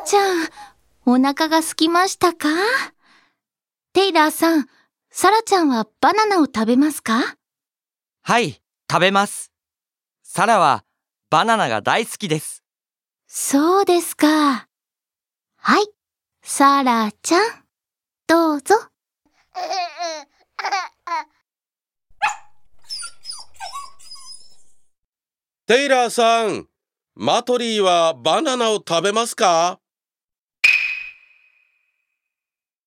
ちゃん、お腹が空きましたか？テイラーさん、サラちゃんはバナナを食べますか？ はい、食べます。サラはバナナが大好きです。 そうですか。はい、サラちゃん、どうぞ。 テイラーさん、マトリーはバナナを食べますか？